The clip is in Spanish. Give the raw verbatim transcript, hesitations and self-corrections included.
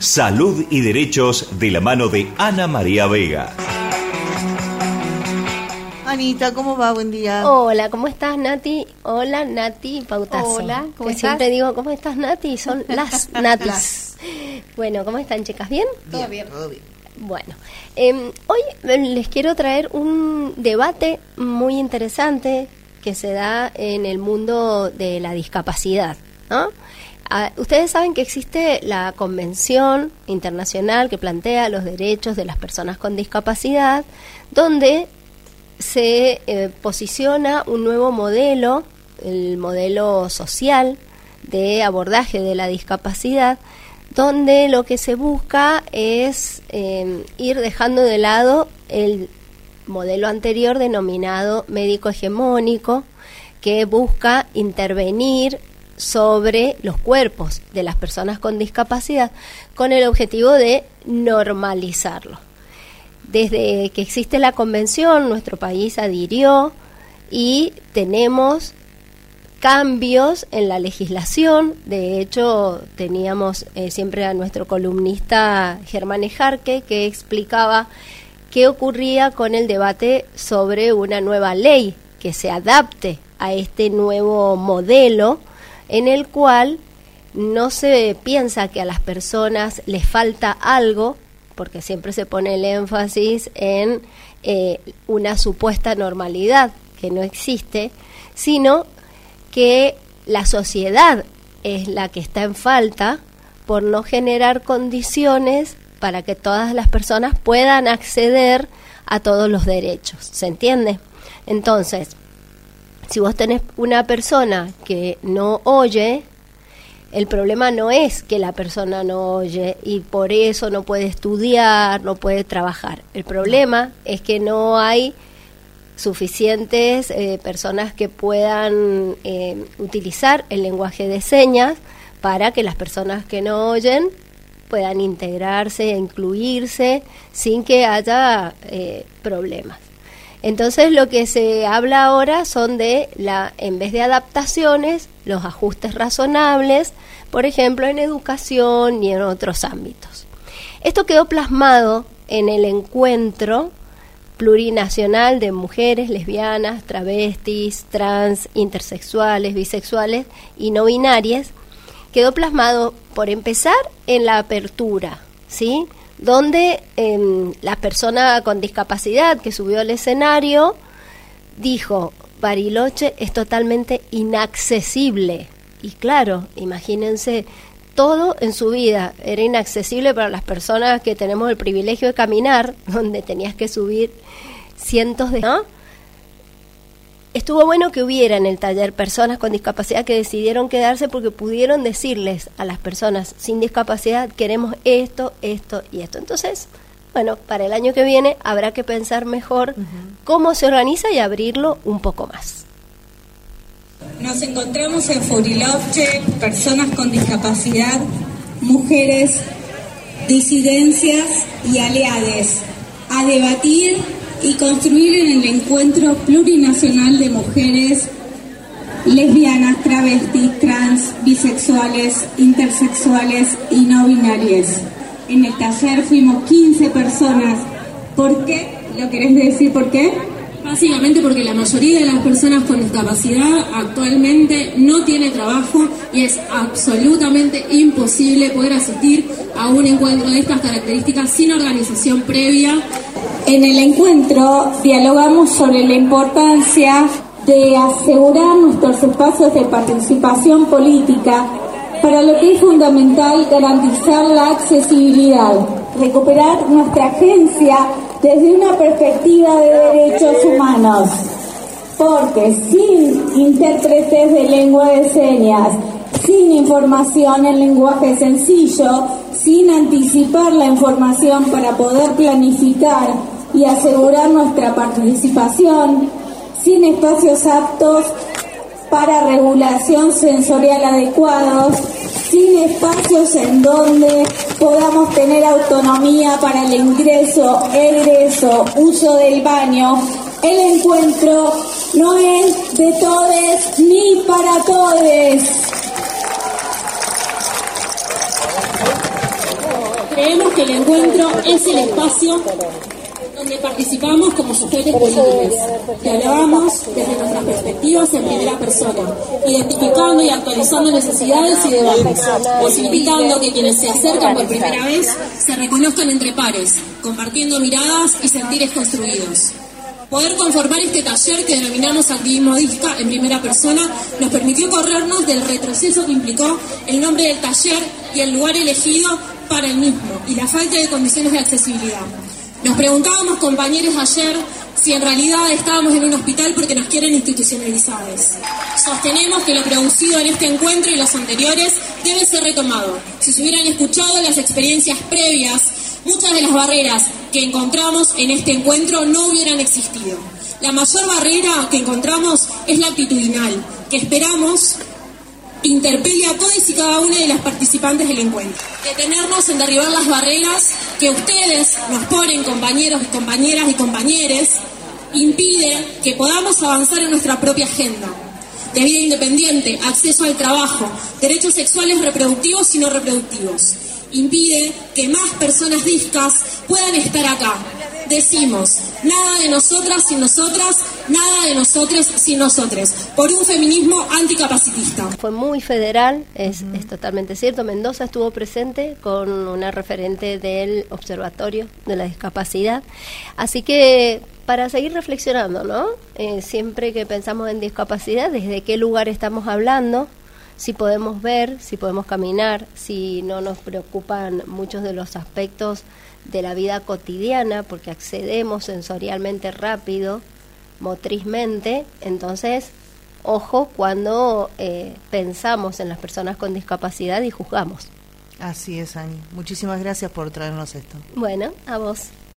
Salud y Derechos de la mano de Ana María Vega. Anita, ¿cómo va? Buen día. Hola, ¿cómo estás, Nati? Hola, Nati Pautazo. Hola, ¿cómo que estás? Siempre digo, ¿cómo estás, Nati? Son las Natis. Bueno, ¿cómo están, chicas? ¿Bien? Todo bien. Todo bien. Bueno, eh, hoy les quiero traer un debate muy interesante que se da en el mundo de la discapacidad, ¿no? Ah, ustedes saben que existe la Convención Internacional que plantea los derechos de las personas con discapacidad, donde se eh, posiciona un nuevo modelo, el modelo social de abordaje de la discapacidad, donde lo que se busca es eh, ir dejando de lado el modelo anterior denominado médico hegemónico, que busca intervenir sobre los cuerpos de las personas con discapacidad con el objetivo de normalizarlo. Desde que existe la convención, nuestro país adhirió y tenemos cambios en la legislación. De hecho, teníamos eh, siempre a nuestro columnista Germán Ejarque, que explicaba qué ocurría con el debate sobre una nueva ley que se adapte a este nuevo modelo, en el cual no se piensa que a las personas les falta algo, porque siempre se pone el énfasis en eh, una supuesta normalidad que no existe, sino que la sociedad es la que está en falta por no generar condiciones para que todas las personas puedan acceder a todos los derechos, ¿se entiende? Entonces, si vos tenés una persona que no oye, el problema no es que la persona no oye y por eso no puede estudiar, no puede trabajar. El problema es que no hay suficientes eh, personas que puedan eh, utilizar el lenguaje de señas para que las personas que no oyen puedan integrarse e incluirse sin que haya eh, problemas. Entonces lo que se habla ahora son de, la en vez de adaptaciones, los ajustes razonables, por ejemplo en educación y en otros ámbitos. Esto quedó plasmado en el encuentro plurinacional de mujeres lesbianas, travestis, trans, intersexuales, bisexuales y no binarias. Quedó plasmado, por empezar, en la apertura, ¿sí?, donde eh, la persona con discapacidad que subió al escenario dijo: Bariloche es totalmente inaccesible. Y claro, imagínense, todo en su vida era inaccesible para las personas que tenemos el privilegio de caminar, donde tenías que subir cientos de... ¿no? Estuvo bueno que hubiera en el taller personas con discapacidad que decidieron quedarse porque pudieron decirles a las personas sin discapacidad: queremos esto, esto y esto. Entonces, bueno, para el año que viene habrá que pensar mejor uh-huh. cómo se organiza y abrirlo un poco más. Nos encontramos en Furilovche, personas con discapacidad, mujeres, disidencias y aliades, a debatir y construir en el encuentro plurinacional de mujeres lesbianas, travestis, trans, bisexuales, intersexuales y no binarias. En el taller fuimos quince personas. ¿Por qué? ¿Lo querés decir por qué? Básicamente porque la mayoría de las personas con discapacidad actualmente no tiene trabajo y es absolutamente imposible poder asistir a un encuentro de estas características sin organización previa. En el encuentro dialogamos sobre la importancia de asegurar nuestros espacios de participación política, para lo que es fundamental garantizar la accesibilidad, recuperar nuestra agencia desde una perspectiva de derechos humanos, porque sin intérpretes de lengua de señas, sin información en lenguaje sencillo, sin anticipar la información para poder planificar y asegurar nuestra participación, sin espacios aptos para regulación sensorial adecuados, sin espacios en donde podamos tener autonomía para el ingreso, egreso, uso del baño. El encuentro no es de todes ni para todes. Creemos que el encuentro es el espacio donde participamos como sujetos políticos. Dialogamos desde nuestras perspectivas en primera persona, identificando y actualizando necesidades y debates, posibilitando que quienes se acercan por primera vez se reconozcan entre pares, compartiendo miradas y sentires construidos. Poder conformar este taller que denominamos activismo disca en primera persona nos permitió corrernos del retroceso que implicó el nombre del taller y el lugar elegido para el mismo y la falta de condiciones de accesibilidad. Nos preguntábamos, compañeros, ayer si en realidad estábamos en un hospital porque nos quieren institucionalizados. Sostenemos que lo producido en este encuentro y los anteriores debe ser retomado. Si se hubieran escuchado las experiencias previas, muchas de las barreras que encontramos en este encuentro no hubieran existido. La mayor barrera que encontramos es la actitudinal, que esperamos interpele a todas y cada una de las participantes del encuentro. Detenernos en derribar las barreras que ustedes nos ponen, compañeros y compañeras y compañeres, impide que podamos avanzar en nuestra propia agenda de vida independiente, acceso al trabajo, derechos sexuales reproductivos y no reproductivos. Impide que más personas discas puedan estar acá. Decimos, nada de nosotras sin nosotras, nada de nosotros sin nosotros, por un feminismo anticapacitista. Fue muy federal, es, uh-huh. es totalmente cierto. Mendoza estuvo presente con una referente del Observatorio de la Discapacidad. Así que para seguir reflexionando, ¿no? Eh, siempre que pensamos en discapacidad, ¿desde qué lugar estamos hablando? Si podemos ver, si podemos caminar, si no nos preocupan muchos de los aspectos de la vida cotidiana, porque accedemos sensorialmente rápido, motrizmente, entonces, ojo cuando eh, pensamos en las personas con discapacidad y juzgamos. Así es, Ani. Muchísimas gracias por traernos esto. Bueno, a vos.